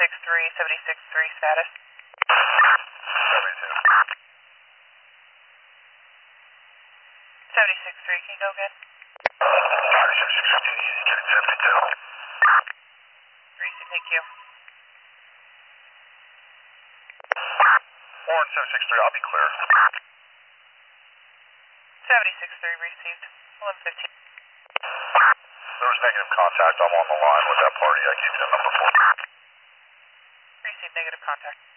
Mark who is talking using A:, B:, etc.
A: 763 status. 763, can you go again?
B: 7615, get it 72.
A: Greasy, thank you.
B: Warren 763, I'll be clear.
A: 763 received. 1115.
B: There was negative contact. I'm on the line with that party. I gave you the number for.
A: Received negative contact.